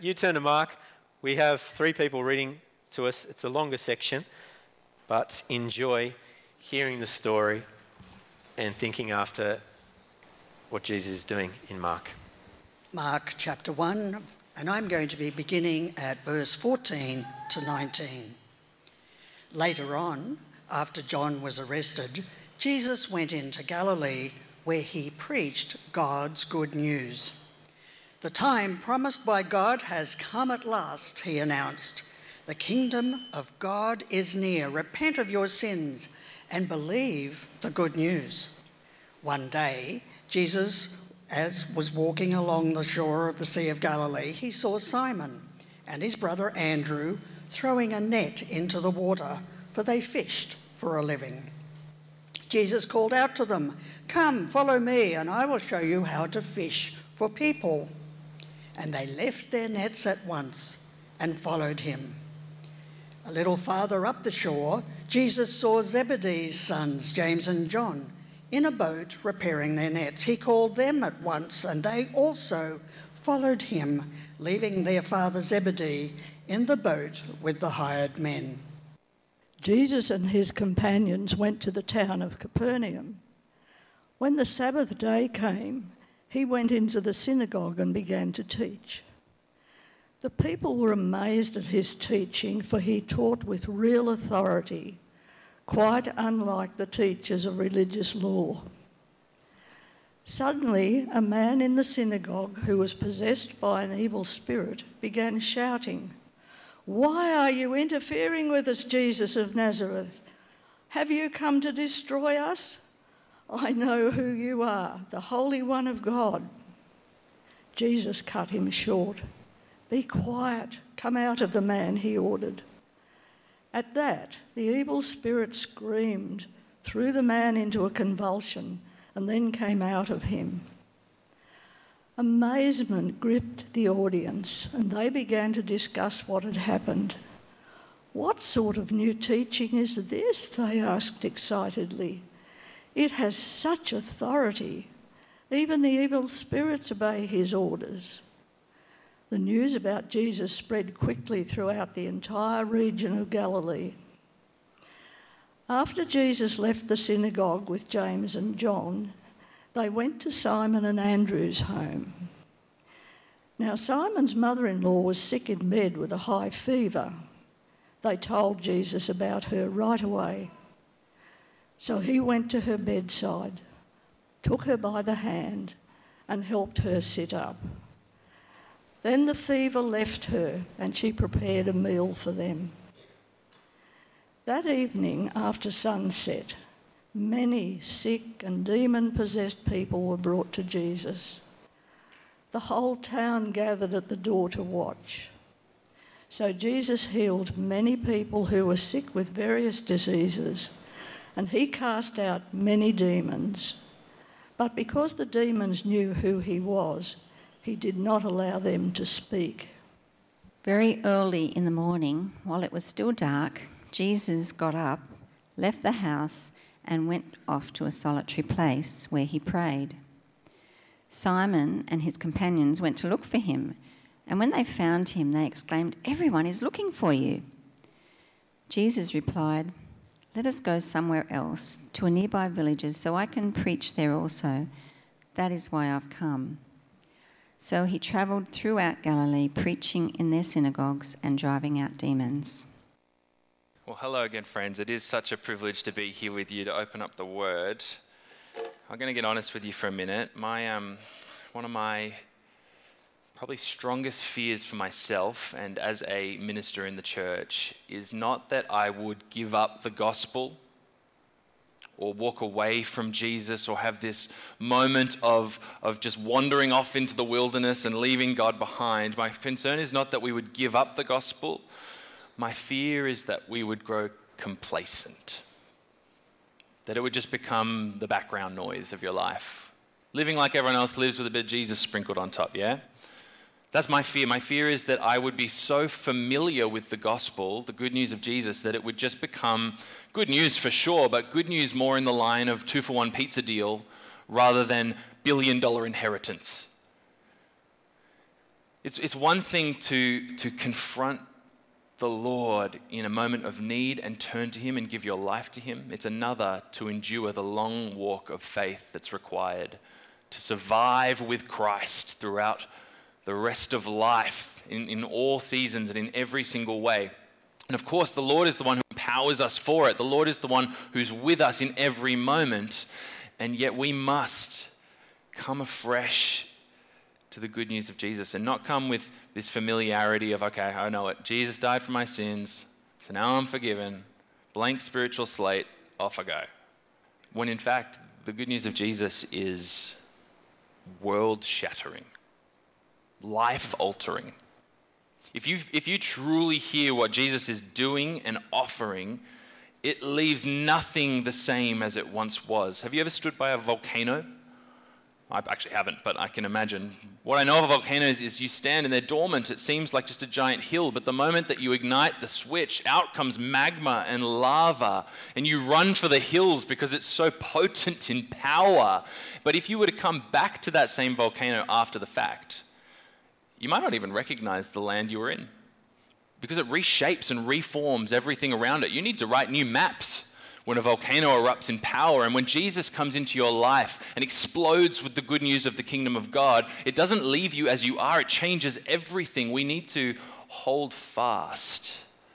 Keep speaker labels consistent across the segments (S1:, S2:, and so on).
S1: you turn to Mark. We have 3 people reading to us. It's a longer section, but enjoy hearing the story and thinking after what Jesus is doing in Mark.
S2: Mark chapter 1, and I'm going to be beginning at verse 14 to 19. Later on, after John was arrested, Jesus went into Galilee where he preached God's good news. The time promised by God has come at last, he announced. The kingdom of God is near. Repent of your sins and believe the good news. One day, Jesus, as was walking along the shore of the Sea of Galilee, he saw Simon and his brother Andrew throwing a net into the water, for they fished for a living. Jesus called out to them, "Come, follow me, and I will show you how to fish for people." And they left their nets at once and followed him. A little farther up the shore, Jesus saw Zebedee's sons, James and John, in a boat repairing their nets. He called them at once, and they also followed him, leaving their father Zebedee in the boat with the hired men.
S3: Jesus and his companions went to the town of Capernaum. When the Sabbath day came, he went into the synagogue and began to teach. The people were amazed at his teaching, for he taught with real authority, quite unlike the teachers of religious law. Suddenly, a man in the synagogue who was possessed by an evil spirit began shouting, "Why are you interfering with us, Jesus of Nazareth? Have you come to destroy us? I know who you are, the Holy One of God." Jesus cut him short. "Be quiet, come out of the man," he ordered. At that, the evil spirit screamed, threw the man into a convulsion, and then came out of him. Amazement gripped the audience, and they began to discuss what had happened. "What sort of new teaching is this?" they asked excitedly. "It has such authority. Even the evil spirits obey his orders." The news about Jesus spread quickly throughout the entire region of Galilee. After Jesus left the synagogue with James and John, they went to Simon and Andrew's home. Now Simon's mother-in-law was sick in bed with a high fever. They told Jesus about her right away. So he went to her bedside, took her by the hand, and helped her sit up. Then the fever left her, and she prepared a meal for them. That evening, after sunset, many sick and demon-possessed people were brought to Jesus. The whole town gathered at the door to watch. So Jesus healed many people who were sick with various diseases, and he cast out many demons. But because the demons knew who he was, he did not allow them to speak.
S4: Very early in the morning, while it was still dark, Jesus got up, left the house, and went off to a solitary place where he prayed. Simon and his companions went to look for him, and when they found him, they exclaimed, "Everyone is looking for you." Jesus replied, "Let us go somewhere else, to a nearby village, so I can preach there also. That is why I've come." So he travelled throughout Galilee, preaching in their synagogues and driving out demons.
S5: Well, hello again, friends. It is such a privilege to be here with you to open up the Word. I'm going to get honest with you for a minute. One of my probably strongest fears for myself and as a minister in the church is not that I would give up the gospel or walk away from Jesus or have this moment of just wandering off into the wilderness and leaving God behind. My concern is not that we would give up the gospel. My fear is that we would grow complacent, that it would just become the background noise of your life. Living like everyone else lives with a bit of Jesus sprinkled on top, yeah? That's my fear. My fear is that I would be so familiar with the gospel, the good news of Jesus, that it would just become good news for sure, but good news more in the line of 2-for-1 pizza deal rather than billion-dollar inheritance. It's one thing to confront the Lord in a moment of need and turn to him and give your life to him. It's another to endure the long walk of faith that's required to survive with Christ throughout the rest of life in all seasons and in every single way. And of course, the Lord is the one who empowers us for it. The Lord is the one who's with us in every moment. And yet we must come afresh to the good news of Jesus and not come with this familiarity of, okay, I know it. Jesus died for my sins, so now I'm forgiven. Blank spiritual slate, off I go. When in fact, the good news of Jesus is world-shattering, life-altering. If you truly hear what Jesus is doing and offering, it leaves nothing the same as it once was. Have you ever stood by a volcano? I actually haven't, but I can imagine. What I know of volcanoes is you stand and they're dormant. It seems like just a giant hill, but the moment that you ignite the switch, out comes magma and lava, and you run for the hills because it's so potent in power. But if you were to come back to that same volcano after the fact, you might not even recognize the land you were in because it reshapes and reforms everything around it. You need to write new maps when a volcano erupts in power. And when Jesus comes into your life and explodes with the good news of the kingdom of God, it doesn't leave you as you are. It changes everything. We need to hold fast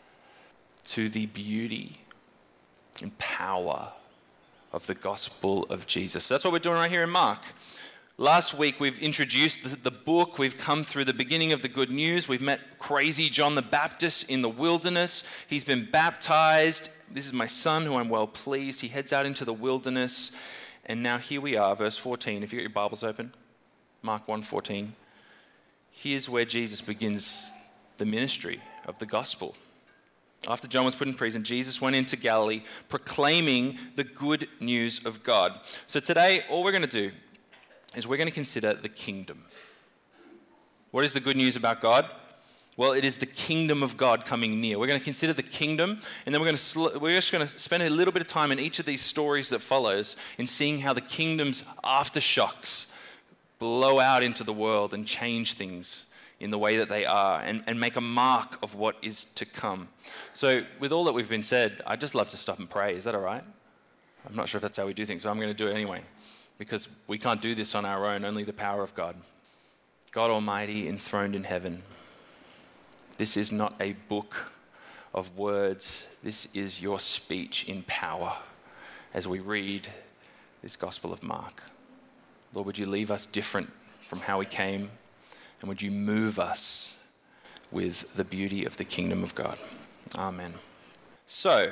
S5: to the beauty and power of the gospel of Jesus. So that's what we're doing right here in Mark. Last week, we've introduced the book. We've come through the beginning of the good news. We've met crazy John the Baptist in the wilderness. He's been baptized. This is my son who I'm well pleased. He heads out into the wilderness. And now here we are, verse 14. If you got your Bibles open, Mark 1:14. Here's where Jesus begins the ministry of the gospel. After John was put in prison, Jesus went into Galilee proclaiming the good news of God. So today, all we're going to do is we're going to consider the kingdom. What is the good news about God? Well, it is the kingdom of God coming near. We're going to consider the kingdom, and then we're just going to spend a little bit of time in each of these stories that follows in seeing how the kingdom's aftershocks blow out into the world and change things in the way that they are and make a mark of what is to come. So with all that we've been said, I'd just love to stop and pray. Is that all right? I'm not sure if that's how we do things, but I'm going to do it anyway, because we can't do this on our own, only the power of God. God Almighty, enthroned in heaven, this is not a book of words. This is your speech in power as we read this Gospel of Mark. Lord, would you leave us different from how we came, and would you move us with the beauty of the kingdom of God? Amen. So,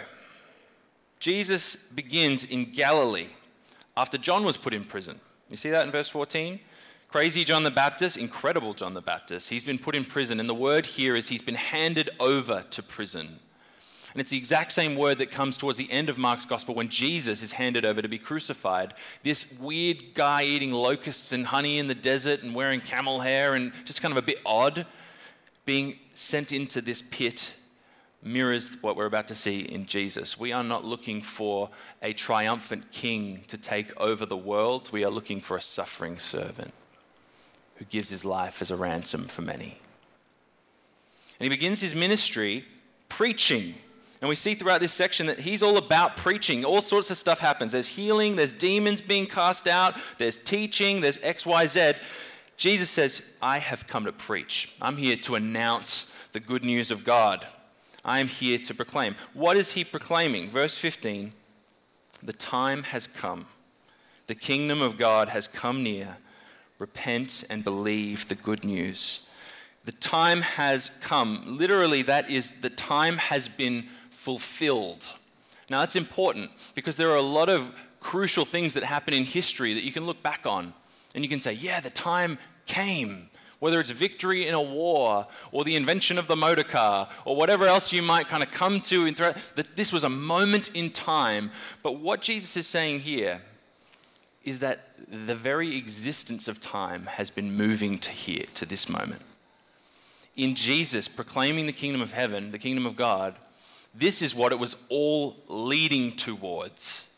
S5: Jesus begins in Galilee after John was put in prison. You see that in verse 14? Crazy John the Baptist, incredible John the Baptist. He's been put in prison, and the word here is he's been handed over to prison. And it's the exact same word that comes towards the end of Mark's gospel when Jesus is handed over to be crucified. This weird guy eating locusts and honey in the desert and wearing camel hair and just kind of a bit odd, being sent into this pit mirrors what we're about to see in Jesus. We are not looking for a triumphant king to take over the world. We are looking for a suffering servant who gives his life as a ransom for many. And he begins his ministry preaching. And we see throughout this section that he's all about preaching. All sorts of stuff happens. There's healing, there's demons being cast out, there's teaching, there's X, Y, Z. Jesus says, I have come to preach. I'm here to announce the good news of God. I am here to proclaim. What is he proclaiming? Verse 15, the time has come. The kingdom of God has come near. Repent and believe the good news. The time has come. Literally, that is, the time has been fulfilled. Now, that's important because there are a lot of crucial things that happen in history that you can look back on and you can say, yeah, the time came. Whether it's victory in a war or the invention of the motor car or whatever else you might kind of come to, that this was a moment in time. But what Jesus is saying here is that the very existence of time has been moving to here, to this moment. In Jesus proclaiming the kingdom of heaven, the kingdom of God, this is what it was all leading towards.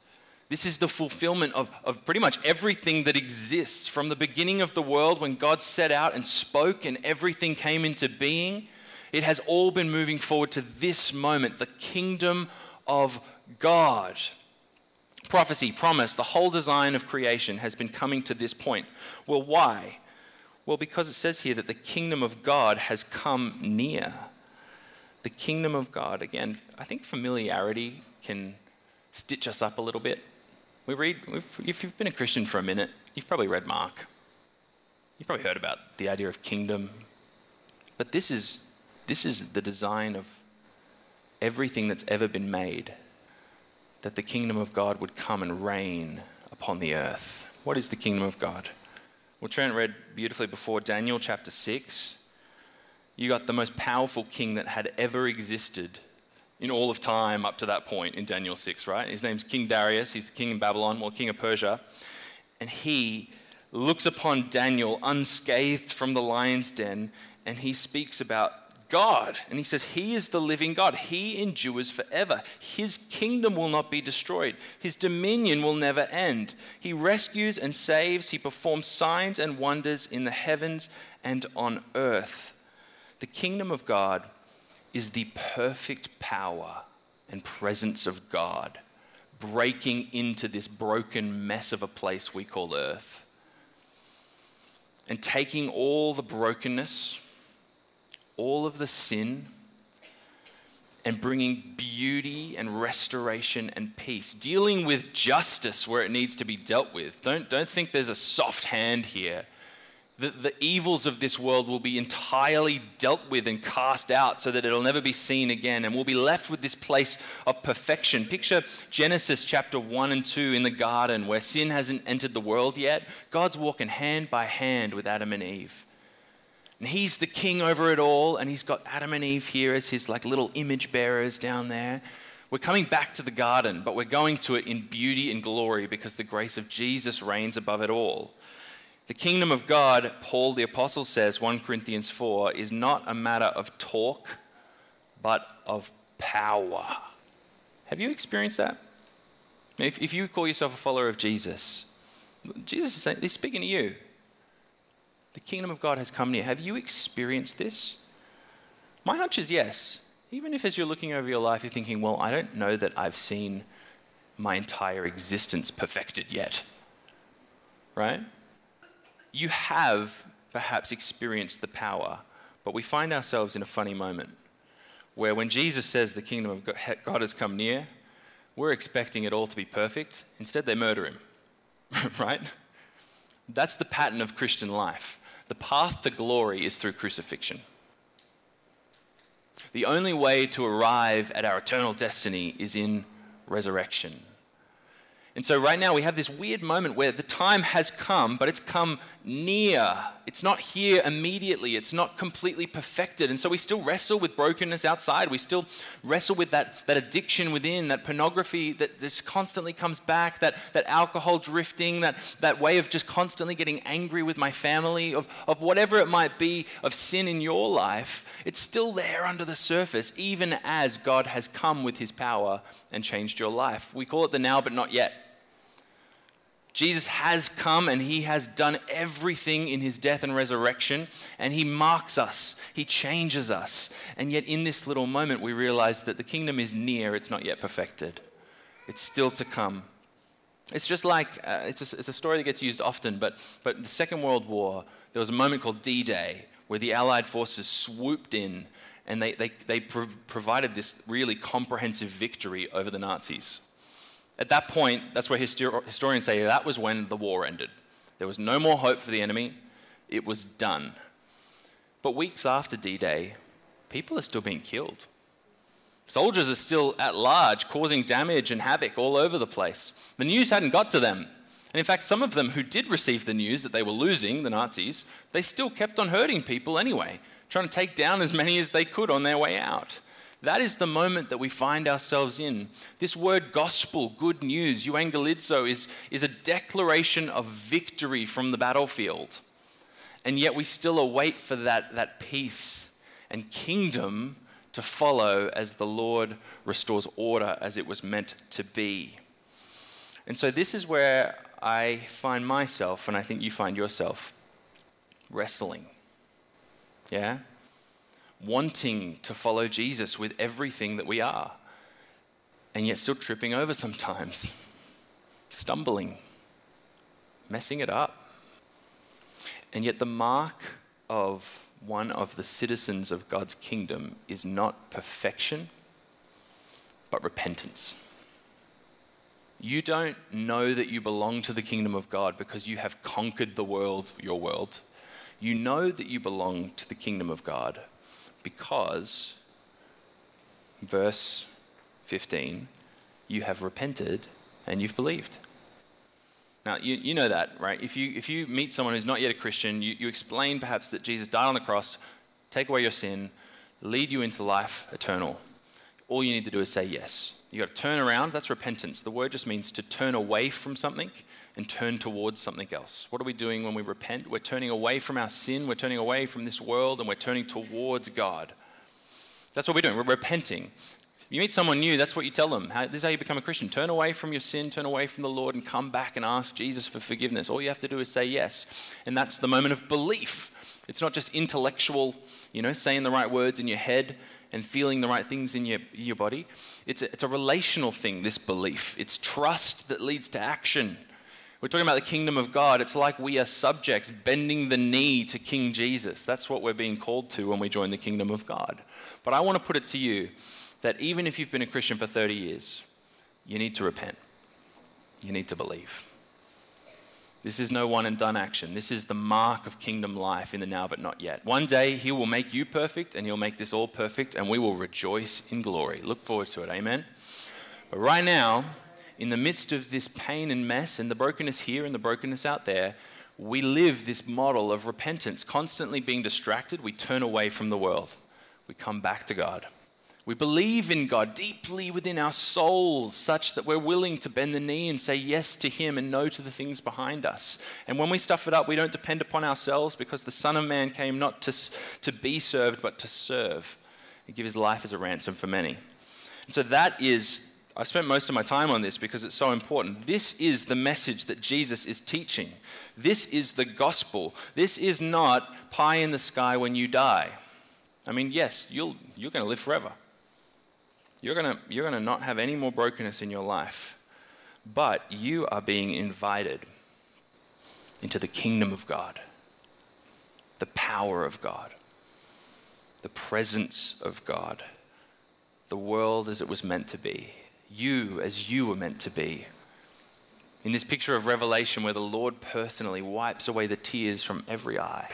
S5: This is the fulfillment of pretty much everything that exists from the beginning of the world when God set out and spoke and everything came into being. It has all been moving forward to this moment, the kingdom of God. Prophecy, promise, the whole design of creation has been coming to this point. Well, why? Well, because it says here that the kingdom of God has come near. The kingdom of God. Again, I think familiarity can stitch us up a little bit. If you've been a Christian for a minute, you've probably read Mark. You've probably heard about the idea of kingdom. But this is the design of everything that's ever been made, that the kingdom of God would come and reign upon the earth. What is the kingdom of God? Well, Trent read beautifully before Daniel chapter 6. You got the most powerful king that had ever existed in all of time up to that point in Daniel 6, right? His name's King Darius. He's the king in Babylon, or king of Persia. And he looks upon Daniel unscathed from the lion's den, and he speaks about God. And he says, he is the living God. He endures forever. His kingdom will not be destroyed. His dominion will never end. He rescues and saves. He performs signs and wonders in the heavens and on earth. The kingdom of God is the perfect power and presence of God breaking into this broken mess of a place we call earth and taking all the brokenness, all of the sin, and bringing beauty and restoration and peace, dealing with justice where it needs to be dealt with. Don't think there's a soft hand here. The evils of this world will be entirely dealt with and cast out so that it'll never be seen again, and we'll be left with this place of perfection. Picture Genesis chapter 1 and 2 in the garden where sin hasn't entered the world yet. God's walking hand by hand with Adam and Eve. And he's the king over it all, and he's got Adam and Eve here as his like little image bearers down there. We're coming back to the garden, but we're going to it in beauty and glory because the grace of Jesus reigns above it all. The kingdom of God, Paul the Apostle says, 1 Corinthians 4, is not a matter of talk, but of power. Have you experienced that? If you call yourself a follower of Jesus, Jesus is saying, he's speaking to you. The kingdom of God has come near. Have you experienced this? My hunch is yes. Even if as you're looking over your life, you're thinking, well, I don't know that I've seen my entire existence perfected yet. Right? You have perhaps experienced the power, but we find ourselves in a funny moment where when Jesus says the kingdom of God has come near, we're expecting it all to be perfect. Instead, they murder him, right? That's the pattern of Christian life. The path to glory is through crucifixion. The only way to arrive at our eternal destiny is in resurrection. And so right now we have this weird moment where the time has come, but it's come near. It's not here immediately. It's not completely perfected. And so we still wrestle with brokenness outside. We still wrestle with that addiction within, that pornography that just constantly comes back, that alcohol drifting, that way of just constantly getting angry with my family, of whatever it might be of sin in your life. It's still there under the surface, even as God has come with his power and changed your life. We call it the now but not yet. Jesus has come and he has done everything in his death and resurrection, and he marks us, he changes us. And yet in this little moment we realize that the kingdom is near, it's not yet perfected. It's still to come. It's just like, it's a story that gets used often, but the Second World War, there was a moment called D-Day where the Allied forces swooped in and they provided this really comprehensive victory over the Nazis. At that point, that's where historians say that was when the war ended. There was no more hope for the enemy. It was done. But weeks after D-Day, people are still being killed. Soldiers are still at large, causing damage and havoc all over the place. The news hadn't got to them. And in fact, some of them who did receive the news that they were losing, the Nazis, they still kept on hurting people anyway, trying to take down as many as they could on their way out. That is the moment that we find ourselves in. This word gospel, good news, euangelizo, is a declaration of victory from the battlefield. And yet we still await for that peace and kingdom to follow as the Lord restores order as it was meant to be. And so this is where I find myself, and I think you find yourself, wrestling. Yeah? Wanting to follow Jesus with everything that we are, and yet still tripping over sometimes, stumbling, messing it up. And yet the mark of one of the citizens of God's kingdom is not perfection, but repentance. You don't know that you belong to the kingdom of God because you have conquered the world, your world. You know that you belong to the kingdom of God because, verse 15, you have repented and you've believed. Now, you know that, right? If you meet someone who's not yet a Christian, you explain perhaps that Jesus died on the cross, take away your sin, lead you into life eternal. All you need to do is say yes. You got to turn around. That's repentance. The word just means to turn away from something and turn towards something else. What are we doing when we repent? We're turning away from our sin. We're turning away from this world, and we're turning towards God. That's what we're doing. We're repenting. You meet someone new, that's what you tell them. This is how you become a Christian. Turn away from your sin, turn away from the Lord, and come back and ask Jesus for forgiveness. All you have to do is say yes. And that's the moment of belief. It's not just intellectual, saying the right words in your head and feeling the right things in your body. It's a relational thing, this belief. It's trust that leads to action. We're talking about the kingdom of God. It's like we are subjects bending the knee to King Jesus. That's what we're being called to when we join the kingdom of God. But I want to put it to you that even if you've been a Christian for 30 years, you need to repent. You need to believe. This is no one and done action. This is the mark of kingdom life in the now but not yet. One day he will make you perfect and he'll make this all perfect and we will rejoice in glory. Look forward to it, amen? But right now, in the midst of this pain and mess and the brokenness here and the brokenness out there, we live this model of repentance, constantly being distracted. We turn away from the world. We come back to God. We believe in God deeply within our souls such that we're willing to bend the knee and say yes to him and no to the things behind us. And when we stuff it up, we don't depend upon ourselves because the Son of Man came not to be served but to serve and give his life as a ransom for many. And so I've spent most of my time on this because it's so important. This is the message that Jesus is teaching. This is the gospel. This is not pie in the sky when you die. I mean, yes, you're going to live forever. You're going to not have any more brokenness in your life. But you are being invited into the kingdom of God, the power of God, the presence of God, the world as it was meant to be, you as you were meant to be. In this picture of Revelation where the Lord personally wipes away the tears from every eye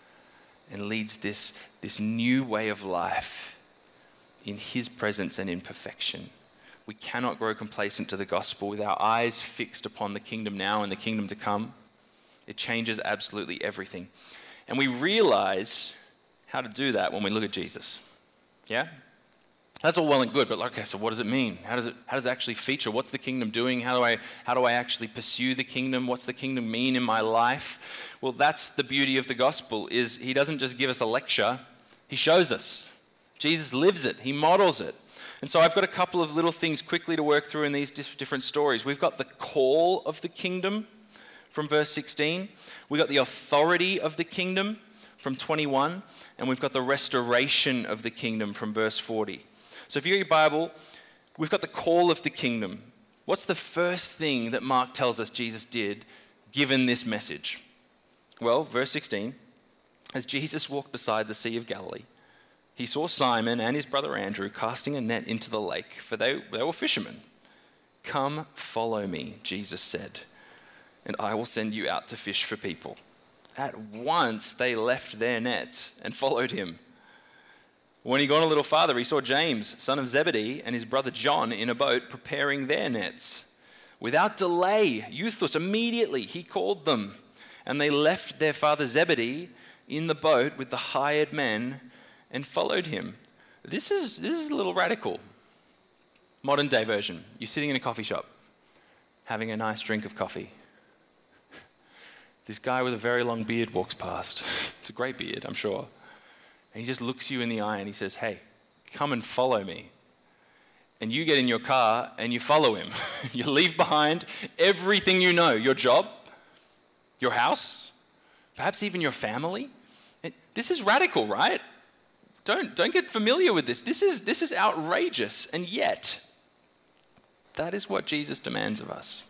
S5: and leads this new way of life in his presence and in perfection. We cannot grow complacent to the gospel with our eyes fixed upon the kingdom now and the kingdom to come. It changes absolutely everything. And we realize how to do that when we look at Jesus. Yeah? That's all well and good, but okay, so what does it mean? How does it actually feature? What's the kingdom doing? How do I actually pursue the kingdom? What's the kingdom mean in my life? Well, that's the beauty of the gospel, is he doesn't just give us a lecture, he shows us. Jesus lives it. He models it. And so I've got a couple of little things quickly to work through in these different stories. We've got the call of the kingdom from verse 16. We've got the authority of the kingdom from 21. And we've got the restoration of the kingdom from verse 40. So if you got your Bible, we've got the call of the kingdom. What's the first thing that Mark tells us Jesus did given this message? Well, verse 16, as Jesus walked beside the Sea of Galilee, he saw Simon and his brother Andrew casting a net into the lake, for they were fishermen. "Come, follow me," Jesus said, "and I will send you out to fish for people." At once they left their nets and followed him. When he got a little farther, he saw James, son of Zebedee, and his brother John in a boat preparing their nets. Without delay, youthless, immediately he called them, and they left their father Zebedee in the boat with the hired men and followed him. This is a little radical. Modern day version. You're sitting in a coffee shop, having a nice drink of coffee. This guy with a very long beard walks past. It's a great beard, I'm sure. And he just looks you in the eye and he says, "Hey, come and follow me." and you get in your car and you follow him. You leave behind everything you know, your job, your house, perhaps even your family. This is radical, right? Don't get familiar with this. This is outrageous, and yet that is what Jesus demands of us.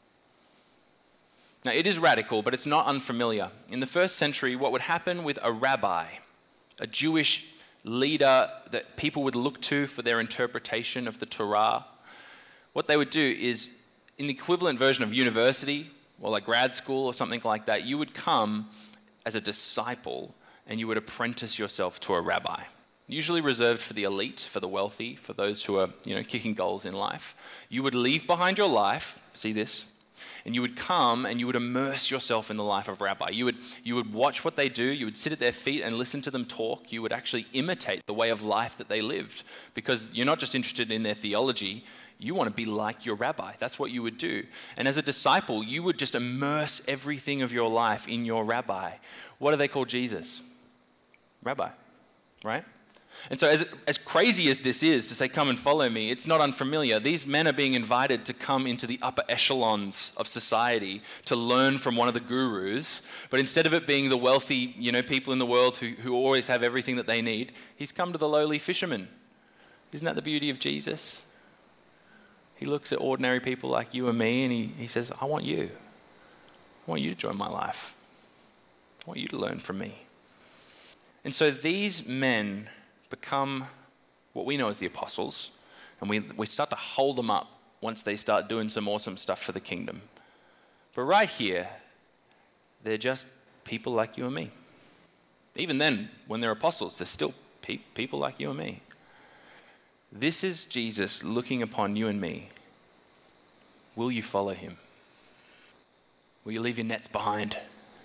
S5: Now, it is radical, but it's not unfamiliar. In the first century, what would happen with a rabbi, a Jewish leader that people would look to for their interpretation of the Torah, what they would do is, in the equivalent version of university or like grad school or something like that, you would come as a disciple and you would apprentice yourself to a rabbi. Usually reserved for the elite, for the wealthy, for those who are, kicking goals in life. You would leave behind your life, see this, and you would come and you would immerse yourself in the life of a rabbi. You would watch what they do. You would sit at their feet and listen to them talk. You would actually imitate the way of life that they lived, because you're not just interested in their theology. You want to be like your rabbi. That's what you would do. And as a disciple, you would just immerse everything of your life in your rabbi. What do they call Jesus? Rabbi, right? And so as crazy as this is to say, come and follow me, it's not unfamiliar. These men are being invited to come into the upper echelons of society to learn from one of the gurus. But instead of it being the wealthy, people in the world who always have everything that they need, he's come to the lowly fisherman. Isn't that the beauty of Jesus? He looks at ordinary people like you and me and he says, I want you. I want you to join my life. I want you to learn from me. And so these men become what we know as the apostles, and we start to hold them up once they start doing some awesome stuff for the kingdom. But right here, they're just people like you and me. Even then, when they're apostles, they're still people like you and me. This is Jesus looking upon you and me. Will you follow him? Will you leave your nets behind?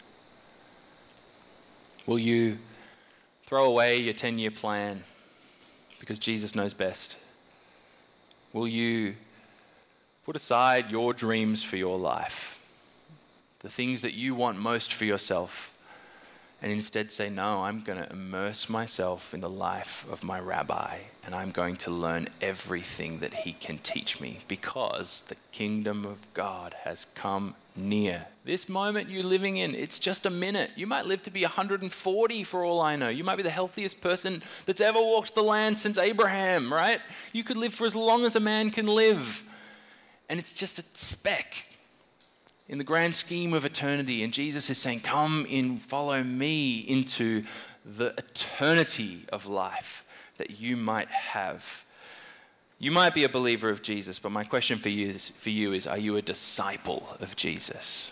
S5: Will you throw away your 10-year plan because Jesus knows best? Will you put aside your dreams for your life, the things that you want most for yourself, and instead say, no, I'm going to immerse myself in the life of my rabbi, and I'm going to learn everything that he can teach me, because the kingdom of God has come near. This moment you're living in, it's just a minute. You might live to be 140 for all I know. You might be the healthiest person that's ever walked the land since Abraham, right? You could live for as long as a man can live. And it's just a speck in the grand scheme of eternity. And Jesus is saying, come in, follow me into the eternity of life that you might have. You might be a believer of Jesus, but my question for you is, are you a disciple of Jesus?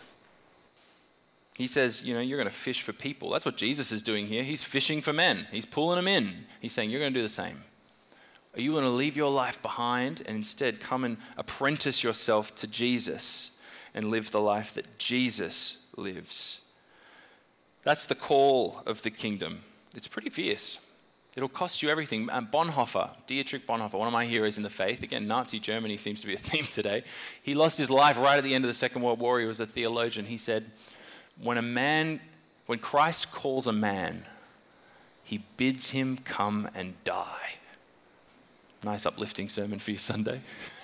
S5: He says, you're going to fish for people. That's what Jesus is doing here. He's fishing for men. He's pulling them in. He's saying, you're going to do the same. Are you going to leave your life behind and instead come and apprentice yourself to Jesus and live the life that Jesus lives? That's the call of the kingdom. It's pretty fierce. It'll cost you everything. Bonhoeffer, Dietrich Bonhoeffer, one of my heroes in the faith. Again, Nazi Germany seems to be a theme today. He lost his life right at the end of the Second World War. He was a theologian. He said, when Christ calls a man, he bids him come and die. Nice uplifting sermon for your Sunday.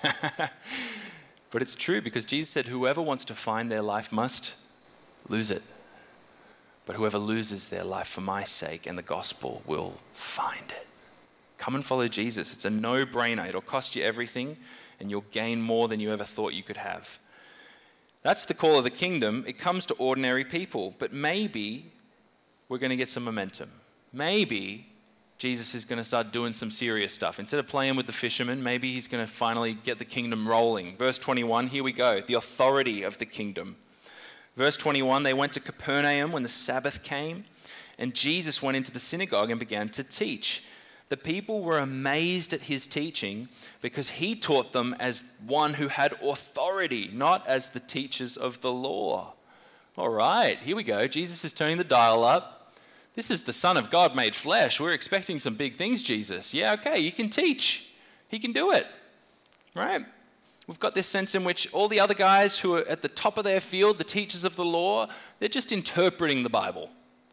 S5: But it's true, because Jesus said, whoever wants to find their life must lose it. But whoever loses their life for my sake and the gospel will find it. Come and follow Jesus. It's a no-brainer. It'll cost you everything, and you'll gain more than you ever thought you could have. That's the call of the kingdom. It comes to ordinary people. But maybe we're going to get some momentum. Maybe Jesus is going to start doing some serious stuff. Instead of playing with the fishermen, maybe he's going to finally get the kingdom rolling. Verse 21, here we go. The authority of the kingdom. Verse 21, they went to Capernaum when the Sabbath came, and Jesus went into the synagogue and began to teach. The people were amazed at his teaching, because he taught them as one who had authority, not as the teachers of the law. All right, here we go. Jesus is turning the dial up. This is the Son of God made flesh. We're expecting some big things, Jesus. Yeah, okay, you can teach. He can do it, right? We've got this sense in which all the other guys who are at the top of their field, the teachers of the law, they're just interpreting the Bible.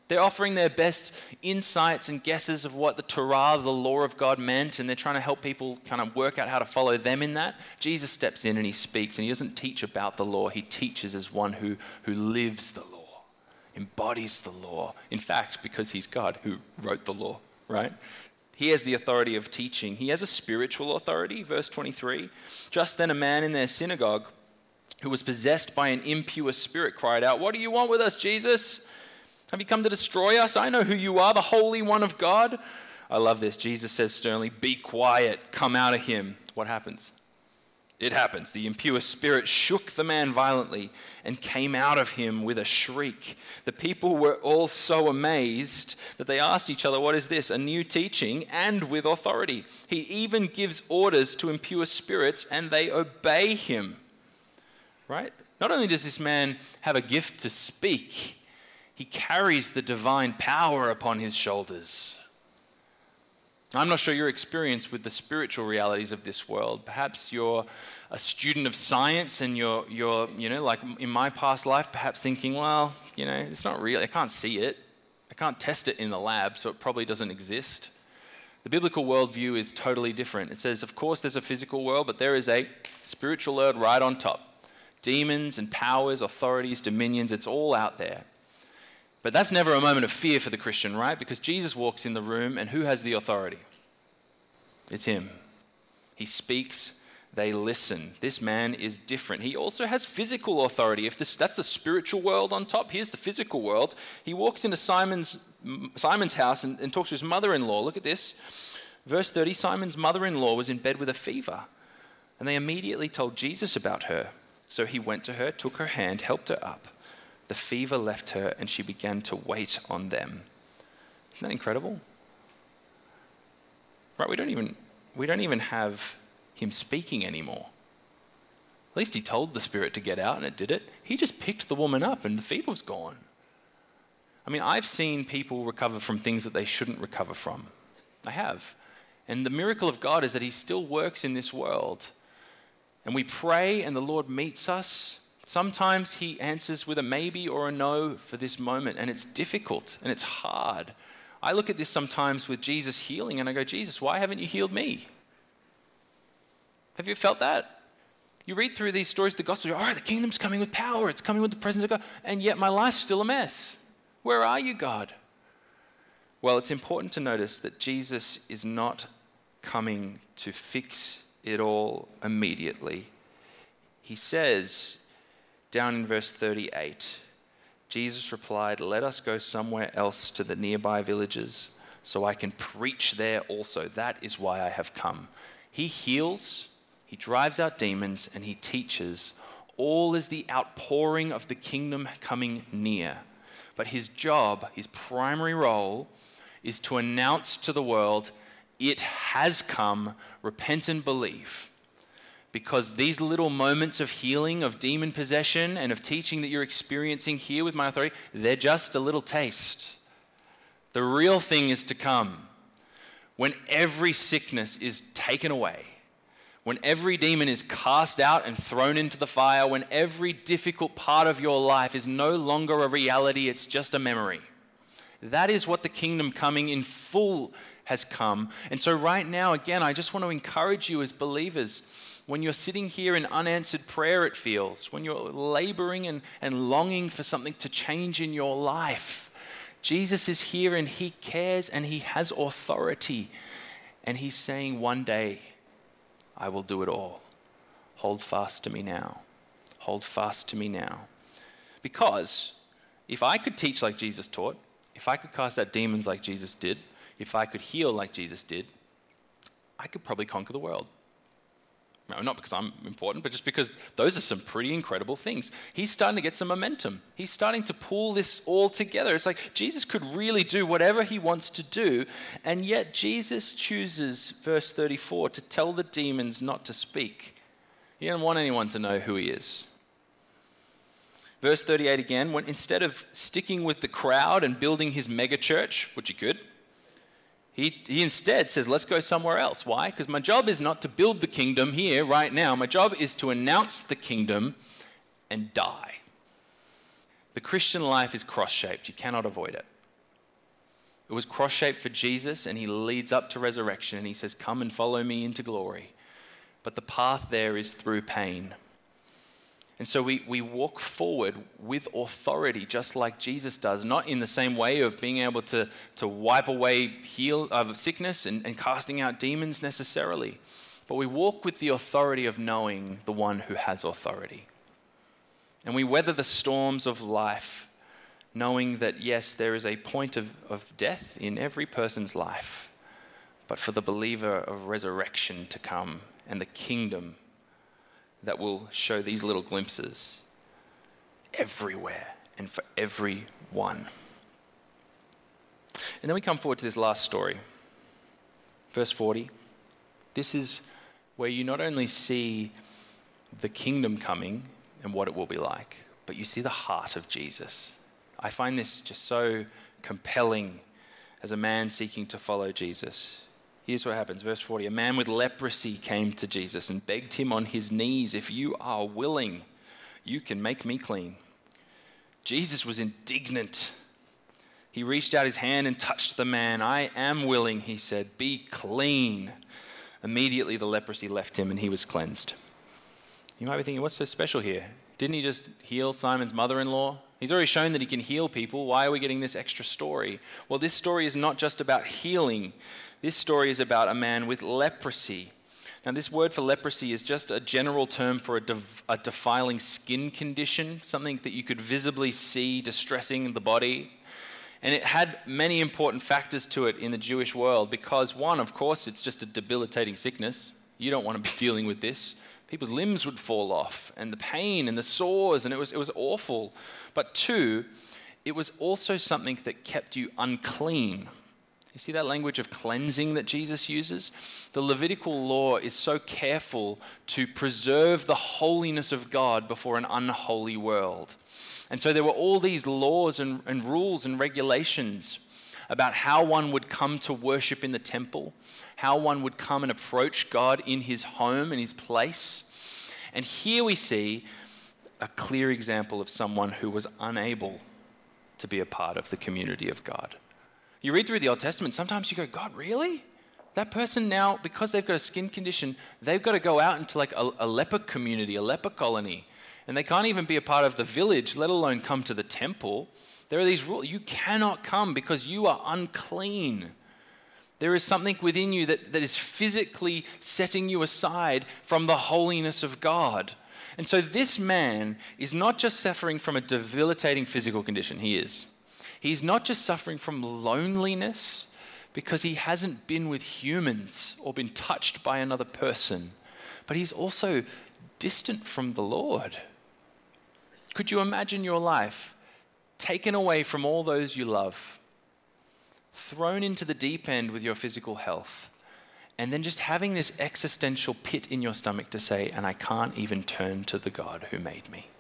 S5: They're offering their best insights and guesses of what the Torah, the law of God, meant, and they're trying to help people kind of work out how to follow them in that. Jesus steps in and he speaks, and he doesn't teach about the law. He teaches as one who lives the law, embodies the law. In fact, because he's God who wrote the law, right? He has the authority of teaching. He has a spiritual authority, verse 23. Just then a man in their synagogue who was possessed by an impure spirit cried out, "What do you want with us, Jesus? Have you come to destroy us? I know who you are, the Holy One of God." I love this. Jesus says sternly, "Be quiet, come out of him." What happens? It happens. The impure spirit shook the man violently and came out of him with a shriek. The people were all so amazed that they asked each other, "What is this? A new teaching and with authority. He even gives orders to impure spirits and they obey him." Right? Not only does this man have a gift to speak, he carries the divine power upon his shoulders. I'm not sure your experience with the spiritual realities of this world. Perhaps you're a student of science and you're like in my past life, perhaps thinking, well, it's not real. I can't see it. I can't test it in the lab, so it probably doesn't exist. The biblical worldview is totally different. It says, of course, there's a physical world, but there is a spiritual world right on top. Demons and powers, authorities, dominions, it's all out there. But that's never a moment of fear for the Christian, right? Because Jesus walks in the room, and who has the authority? It's him. He speaks, they listen. This man is different. He also has physical authority. That's the spiritual world on top, here's the physical world. He walks into Simon's house and talks to his mother-in-law. Look at this. Verse 30, Simon's mother-in-law was in bed with a fever, and they immediately told Jesus about her. So he went to her, took her hand, helped her up. The fever left her, and she began to wait on them. Isn't that incredible? Right, we don't even have him speaking anymore. At least he told the spirit to get out, and it did it. He just picked the woman up, and the fever was gone. I mean, I've seen people recover from things that they shouldn't recover from. I have. And the miracle of God is that he still works in this world. And we pray, and the Lord meets us. Sometimes he answers with a maybe or a no for this moment, and it's difficult and it's hard. I look at this sometimes with Jesus healing, and I go, Jesus, why haven't you healed me? Have you felt that? You read through these stories of the gospel, all right, the kingdom's coming with power, it's coming with the presence of God, and yet my life's still a mess. Where are you, God? Well, it's important to notice that Jesus is not coming to fix it all immediately. He says, down in verse 38, Jesus replied, "Let us go somewhere else to the nearby villages so I can preach there also. That is why I have come." He heals, he drives out demons, and he teaches. All is the outpouring of the kingdom coming near. But his job, his primary role, is to announce to the world, it has come, repent and believe. Because these little moments of healing, of demon possession, and of teaching that you're experiencing here with my authority, they're just a little taste. The real thing is to come. When every sickness is taken away, when every demon is cast out and thrown into the fire, when every difficult part of your life is no longer a reality, it's just a memory. That is what the kingdom coming in full has come. And so right now, again, I just want to encourage you as believers, when you're sitting here in unanswered prayer, it feels, when you're laboring and longing for something to change in your life, Jesus is here and he cares and he has authority. And he's saying, one day, I will do it all. Hold fast to me now. Hold fast to me now. Because if I could teach like Jesus taught, if I could cast out demons like Jesus did, if I could heal like Jesus did, I could probably conquer the world. No, not because I'm important, but just because those are some pretty incredible things. He's starting to get some momentum. He's starting to pull this all together. It's like Jesus could really do whatever he wants to do, and yet Jesus chooses, verse 34, to tell the demons not to speak. He didn't want anyone to know who he is. Verse 38 again, when instead of sticking with the crowd and building his mega church, which he could, he instead says, let's go somewhere else. Why? Because my job is not to build the kingdom here right now. My job is to announce the kingdom and die. The Christian life is cross-shaped. You cannot avoid it. It was cross-shaped for Jesus, and he leads up to resurrection, and he says, come and follow me into glory. But the path there is through pain. And so we walk forward with authority, just like Jesus does, not in the same way of being able to wipe away sickness and casting out demons necessarily, but we walk with the authority of knowing the one who has authority. And we weather the storms of life, knowing that, yes, there is a point of death in every person's life, but for the believer of resurrection to come and the kingdom that will show these little glimpses everywhere and for everyone. And then we come forward to this last story. Verse 40. This is where you not only see the kingdom coming and what it will be like, but you see the heart of Jesus. I find this just so compelling as a man seeking to follow Jesus. Here's what happens, verse 40. A man with leprosy came to Jesus and begged him on his knees, if you are willing, you can make me clean. Jesus was indignant. He reached out his hand and touched the man. I am willing, he said, be clean. Immediately the leprosy left him and he was cleansed. You might be thinking, what's so special here? Didn't he just heal Simon's mother-in-law? He's already shown that he can heal people. Why are we getting this extra story? Well, this story is not just about healing. This story is about a man with leprosy. Now, this word for leprosy is just a general term for a defiling skin condition, something that you could visibly see distressing the body. And it had many important factors to it in the Jewish world because, one, of course, it's just a debilitating sickness. You don't want to be dealing with this. People's limbs would fall off, and the pain and the sores, and it was awful. But two, it was also something that kept you unclean. You see that language of cleansing that Jesus uses? The Levitical law is so careful to preserve the holiness of God before an unholy world. And so there were all these laws and rules and regulations about how one would come to worship in the temple, how one would come and approach God in his home and his place. And here we see a clear example of someone who was unable to be a part of the community of God. You read through the Old Testament, sometimes you go, God, really? That person now, because they've got a skin condition, they've got to go out into like a leper community, a leper colony, and they can't even be a part of the village, let alone come to the temple. There are these rules. You cannot come because you are unclean. There is something within you that is physically setting you aside from the holiness of God. And so this man is not just suffering from a debilitating physical condition. He is. He's not just suffering from loneliness because he hasn't been with humans or been touched by another person, but he's also distant from the Lord. Could you imagine your life taken away from all those you love, thrown into the deep end with your physical health, and then just having this existential pit in your stomach to say, and I can't even turn to the God who made me?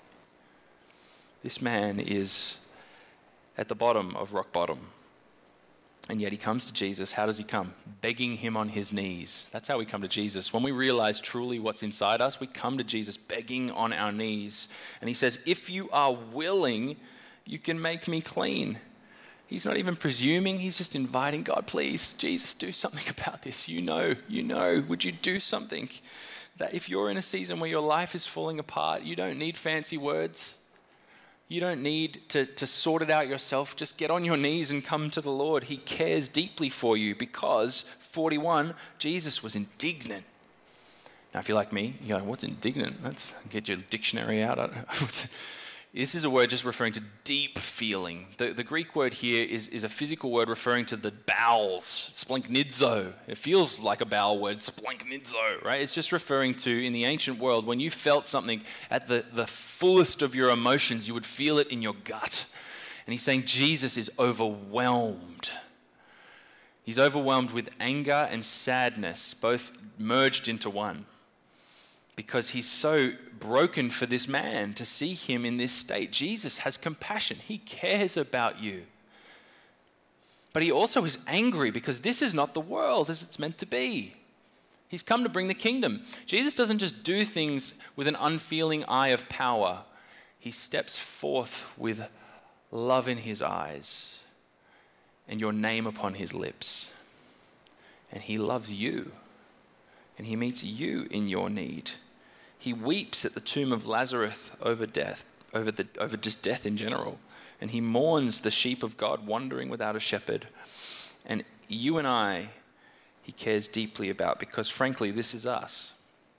S5: This man is at the bottom of rock bottom. And yet he comes to Jesus. How does he come? Begging him on his knees. That's how we come to Jesus. When we realize truly what's inside us, we come to Jesus begging on our knees. And he says, if you are willing, you can make me clean. He's not even presuming. He's just inviting God, please, Jesus, do something about this. You know, would you do something? That if you're in a season where your life is falling apart, you don't need fancy words. You don't need to sort it out yourself. Just get on your knees and come to the Lord. He cares deeply for you because, 41, Jesus was indignant. Now, if you're like me, you go, what's indignant? Let's get your dictionary out. This is a word just referring to deep feeling. The Greek word here is a physical word referring to the bowels, splanknidzo. It feels like a bowel word, splanknidzo, right? It's just referring to, in the ancient world, when you felt something at the fullest of your emotions, you would feel it in your gut. And he's saying Jesus is overwhelmed. He's overwhelmed with anger and sadness, both merged into one. Because he's so broken for this man to see him in this state. Jesus has compassion. He cares about you. But he also is angry because this is not the world as it's meant to be. He's come to bring the kingdom. Jesus doesn't just do things with an unfeeling eye of power. He steps forth with love in his eyes. and your name upon his lips. And he loves you, and he meets you in your need. He weeps at the tomb of Lazarus over death, over just death in general. And he mourns the sheep of God wandering without a shepherd. And you and I, he cares deeply about, because frankly, this is us.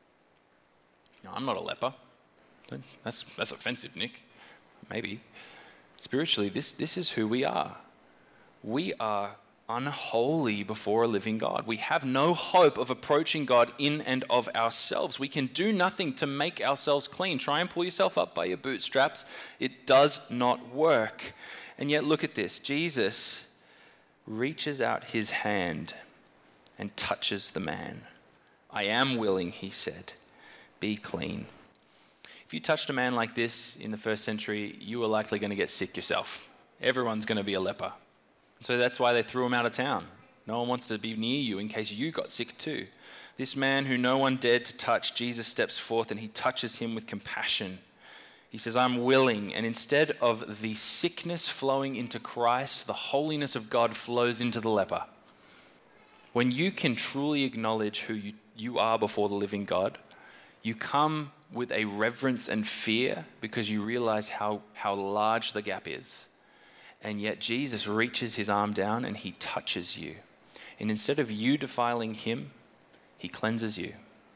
S5: No, I'm not a leper. That's offensive, Nick. Maybe. Spiritually, this is who we are. We are unholy before a living God. We have no hope of approaching God in and of ourselves. We can do nothing to make ourselves clean. Try and pull yourself up by your bootstraps. It does not work. And yet look at this. Jesus reaches out his hand and touches the man. I am willing, he said. Be clean. If you touched a man like this in the first century, you were likely going to get sick yourself. Everyone's going to be a leper. So that's why they threw him out of town. No one wants to be near you in case you got sick too. This man who no one dared to touch, Jesus steps forth and he touches him with compassion. He says, I'm willing. And instead of the sickness flowing into Christ, the holiness of God flows into the leper. When you can truly acknowledge who you are before the living God, you come with a reverence and fear because you realize how large the gap is. And yet Jesus reaches his arm down and he touches you. And instead of you defiling him, he cleanses you.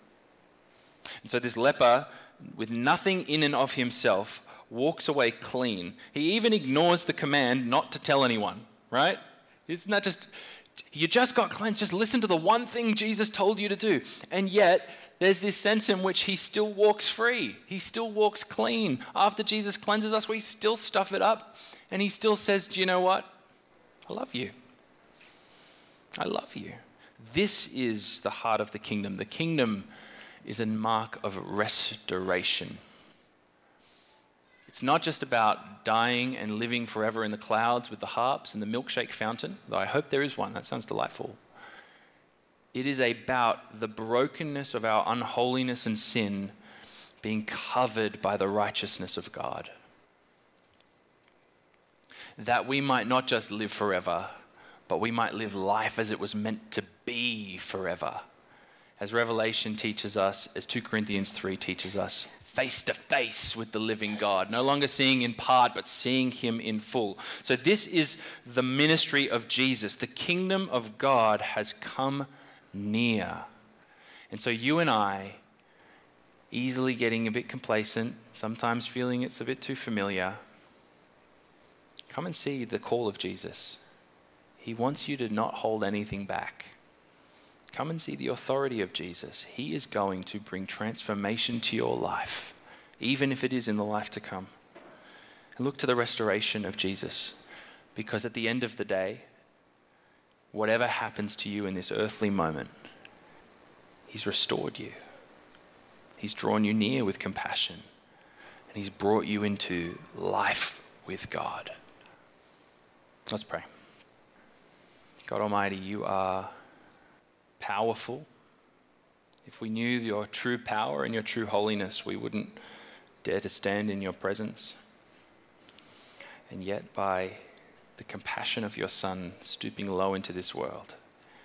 S5: And so this leper, with nothing in and of himself, walks away clean. He even ignores the command not to tell anyone, right? It's not just, you just got cleansed, just listen to the one thing Jesus told you to do. And yet, there's this sense in which he still walks free. He still walks clean. After Jesus cleanses us, we still stuff it up. And he still says, do you know what? I love you. I love you. This is the heart of the kingdom. The kingdom is a mark of restoration. It's not just about dying and living forever in the clouds with the harps and the milkshake fountain, though I hope there is one. That sounds delightful. It is about the brokenness of our unholiness and sin being covered by the righteousness of God. That we might not just live forever, but we might live life as it was meant to be forever. As Revelation teaches us, as 2 Corinthians 3 teaches us, face to face with the living God, no longer seeing in part, but seeing him in full. So this is the ministry of Jesus. The kingdom of God has come near. And so you and I, easily getting a bit complacent, sometimes feeling it's a bit too familiar, come and see the call of Jesus. He wants you to not hold anything back. Come and see the authority of Jesus. He is going to bring transformation to your life, even if it is in the life to come. And look to the restoration of Jesus, because at the end of the day, whatever happens to you in this earthly moment, he's restored you. He's drawn you near with compassion, and he's brought you into life with God. Let's pray. God Almighty, you are powerful. If we knew your true power and your true holiness, we wouldn't dare to stand in your presence. And yet, by the compassion of your Son stooping low into this world,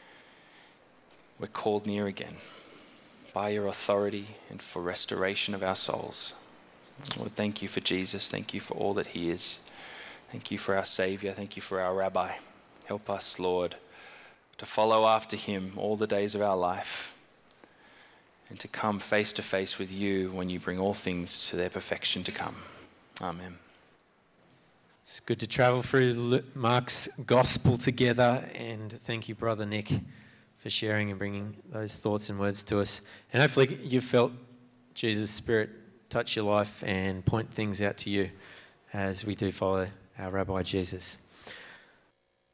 S5: we're called near again by your authority and for restoration of our souls. Lord, thank you for Jesus. Thank you for all that he is. Thank you for our Savior. Thank you for our Rabbi. Help us, Lord, to follow after him all the days of our life and to come face to face with you when you bring all things to their perfection to come. Amen.
S1: It's good to travel through Mark's gospel together, and thank you, Brother Nick, for sharing and bringing those thoughts and words to us. And hopefully you've felt Jesus' Spirit touch your life and point things out to you as we do follow our Rabbi Jesus.